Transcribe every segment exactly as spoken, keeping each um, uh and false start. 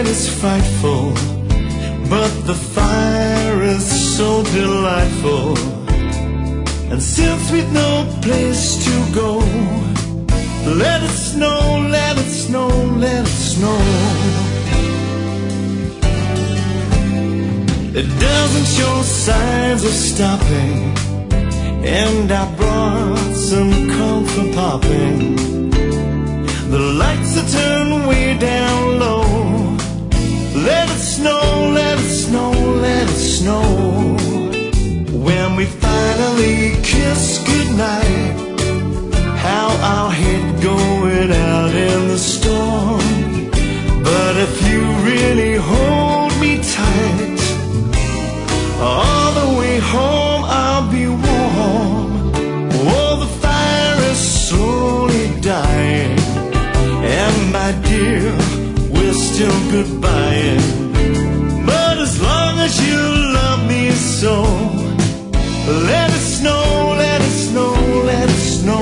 is frightful, but the fire is so delightful. And since we've no place to go, let it snow, let it snow, let it snow. It doesn't show signs of stopping, and I brought some comfort popping. The lights are turned way down low. Let it snow, let it snow, let it snow. When we finally kiss goodnight, how I'll hate going out in the storm. But if you really hold me tight, all the way home I'll be warm. Oh, the fire is slowly dying, and my dear, we're still goodbying. But as long as you love me so, let it snow, let it snow, let it snow.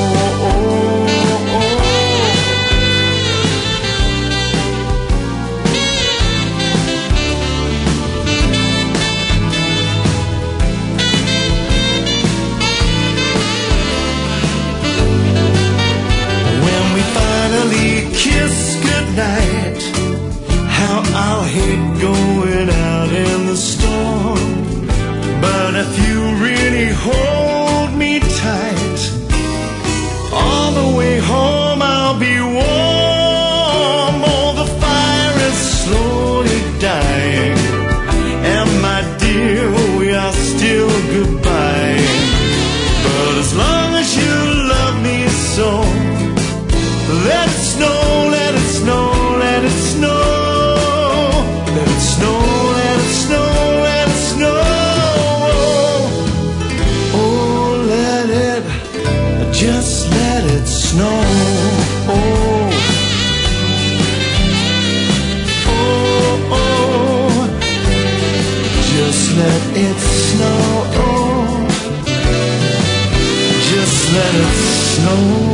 When we finally kiss goodnight, how I'll hate going out in the storm. But if you really hold me tight, all the way home I'll be warm. Oh, the fire is slowly dying, and my dear, we are still goodbye. But as long as you love me so, let it snow, let it snow, let it snow. Let it snow, let it snow, let it snow. Oh, let it, just let it snow. Oh, oh, oh, just let it snow. Oh, just let it snow.